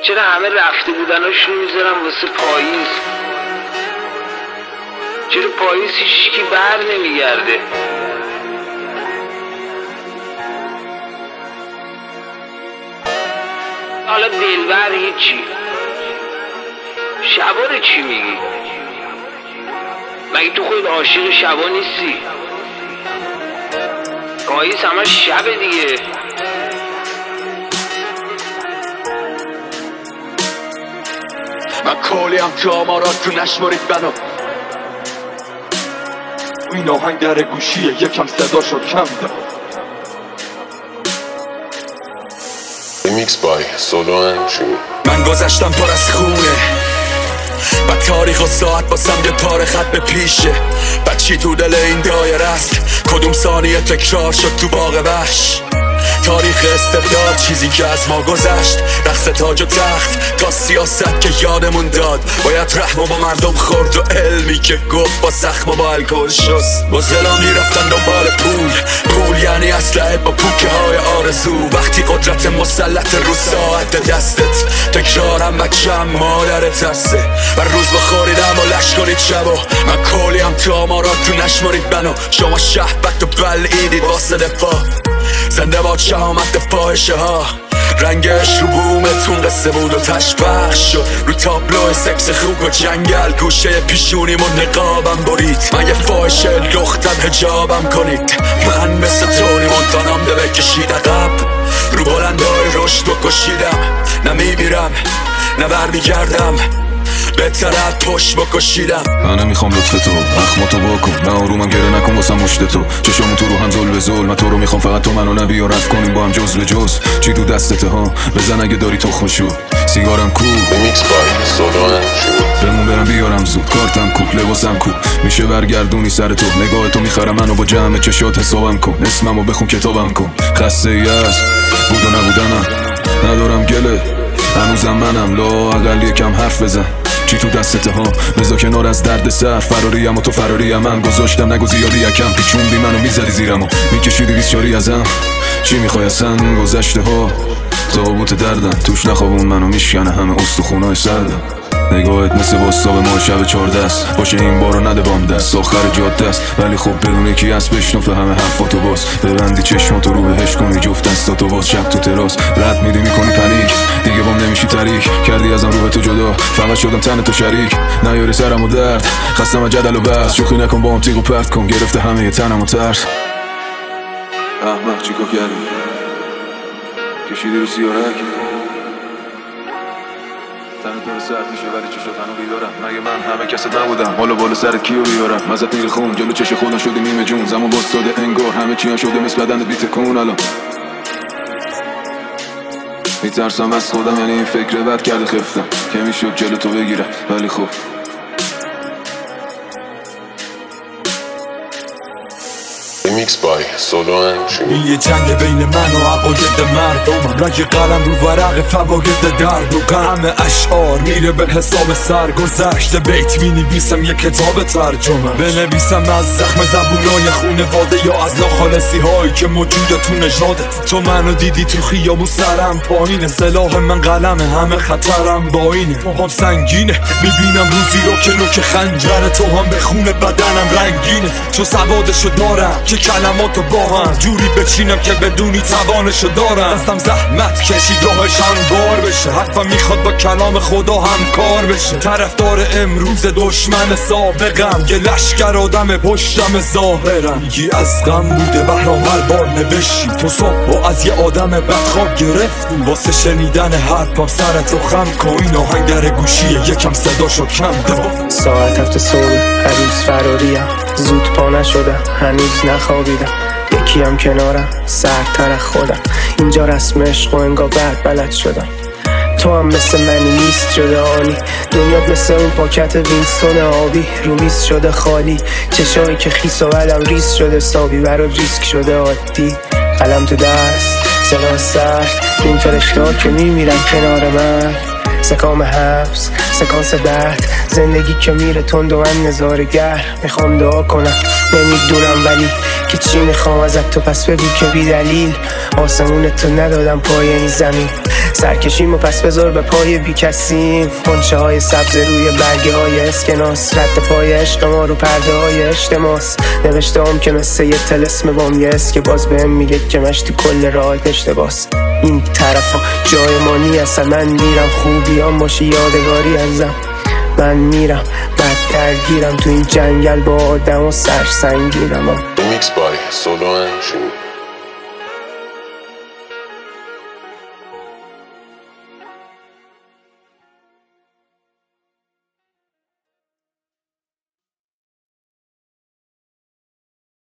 چرا همه رفته بودناشون میذارم واسه پاییز؟ چرا پاییز هیچکی بر نمیگرده؟ حالا دلبر هیچی، شبا رو چی میگی؟ مگه تو خود عاشق شبا نیستی؟ پاییز همه شب دیگه. من کالیم که آمارات تو نشمارید بنا، این آهنگ در گوشیه یکم صداشو کم ده. Remix by Solo and من گذشتم پر از خونه و تاریخ و ساعت باسم یه پاره خط به پیشه. بعد چی تو دل این دایره است؟ کدوم ثانیه تکرار شد تو باغ وحش؟ تاریخ استبداد، چیزی که از ما گذشت، رقص تاج و تخت تا سیاست که یادمون داد. باید رحم و با مردم خورد و علمی که گفت با زخم و با الکل شست. بزدلا میرفتن دنبال پول یعنی اسلحه با پوکه های آرزو. وقتی قدرت مسلط رو ساعت دستت، تکرارم بچم مادر ترسه و روز بخوریدم و لش کنید شبا. من کالیم تو آمارات تو نشمارید بنا، شما شهبت و بلعیدید واسه دفاع. زنده باد شهامت فاحشه ها، رنگش رو بومتون قصه بود و تشبخش شد. رو تابلو سکس خوب و جنگل گوشه پیشونیمون نقابم برید. من یه فاحشه لختم حجابم کنید. من مثل تونی مونتانام ده بکشید عقب، رو بلندای رشد بکشیدم. نمیمیرم نه برمیگردم، بهتره پشت بکشیدم. من نمیخوام لطف تو، اخماتو واکن، نه آرومم گره نکن واسم مشت تو. چشامو تو رو هم زل به زل، من تو رو میخوام فقط تو منو نبی و رفت کنیم با هم جز به جز. چی تو دستته ها بزن اگه داری تو خوشو. سیگارم کو Remix by Solo and بمون برم بیارم زود، کارتم کو لباسم کو. میشه برگردونی سر تو، نگاه تو میخرم منو با جمع چشات حسابم کن. اسممو بخون کتابم کن. خسته ای از بود و نبودنم، ندارم گله هنوزم منم. لا اقل یکم حرف بزن، چی تو دستته ها بذار کنار از درد سر. فراریم و تو فراریم، من گذاشتم نگو زیادی یکم. پیچوندی منو میزدی زیرمو، میکشیدی بیسچاری ازم. چی میخوای اصلا گذشته ها تابوت دردم، توش نخوابون منو میشکنه همه استخونای سردم. نگاهت مثل باستاب ما شب 14 است، باشه این بارو نده بام دست آخر جاده است. ولی خب بدون یکی از بشنفه همه حرفاتو باز. ببندی چشماتو رو بهش کنی جفت دستاتو باز. شب تو تراس رد میدی میکنی پنیک، دیگه بام نمیشی تاریک. کردی ازم روح تو جدا، فقط شدم تن تو شریک. نیاری سرم و درد، خستم از جدل و بحث. شوخی نکن با هم تیغ و پرت کن، گرفته همه تنم و ترس. احمق چیکار کردی؟ کشیدی رو سیارک تنت داره سرد میشه ولی چشات هنو بیدارم. مگه من همه کست نبودم؟ حالا بالا سرت کیو بیارم؟ ازت میره خون جلو چش خودم شدی نیمه جون. زمان باستاده انگار همه چی هم شده مثل بدن بیت کن. الان میترسم از خودم، یعنی این فکر بد کرده خفتم که میشد جلو تو بگیرم. ولی خب Remix by Solo and این یه جنگ بین من و عقاید مردم. رنگ قلم رو ورق فواید درد و غم. اشعار میره به حساب سرگذشت، بیت مینویسم یه کتاب ترجمه. بنویسم از زخم زبونای خونواده یا از ناخالصی هایی که موجوده تو نژادت. تو منو دیدی تو خیابون سرم پایینه، سلاح من قلمه همه خطرم با اینه. تو هم سنگینه میبینم روزی رو که نوک خنجر تو هم به خون بدنم رنگینه. تو سوادشو دارم که کلماتو با هم جوری بچینم که بدونی توانشو دارم. دستم زحمت کشید راهش هموار بشه، حرفم میخواد با کلام خدا همکار بشه. طرفدار امروز دشمن سابقم، یه لشکر آدم پشتم ظاهرم. میگی از غم بوده بهرام هر بار نوشتی، تو صبح از یه آدم بدخواب گرفتی. واسه شنیدن حرفم سرتو خم کن، این آهنگ در گوشیه یکم صداشو کم ده. ساعت 7 صبح هنوز فراریم، زود پا نشدم هنوز نخوابیدم. یکیم کنارم سردتر از خودم، اینجا رسم عشق و انگار بعد بلد شدم. تو هم مثل منی نیست شده عالی، دنیات مثل اون پاکت وینستون آبی. رو میز شده خالی، چشایی که خیس و علم ریز شده سابی. برات ریسک شده عادی، قلم تو دست صدا سرد. این فرشته‌ها که میمیرن کنار من، سکام حبس سکانس درد. زندگی که میره تند و من نظارگر. میخوام دعا کنم نمیدونم ولی که چی میخوام ازت، تو پس بگو که بی دلیل آسمون تو ندادم پای این زمین. سرکشیم و پس بذار به پای بی کسیم. منچه های سبز روی برگه های اسکناس، رد پای عشق ما رو پرده های اجتماس. نوشته هم که مثل یه تلسم بامیس که باز بهم میگه که مشتی کل راه اشتباس. این طرفا جای ما نیستن، من میرم خوبی هم باشی یادگاری ازم. من میرم بعد درگیرم تو این جنگل با آدم و سرسنگیرم. Remix by Solo and Jimmy.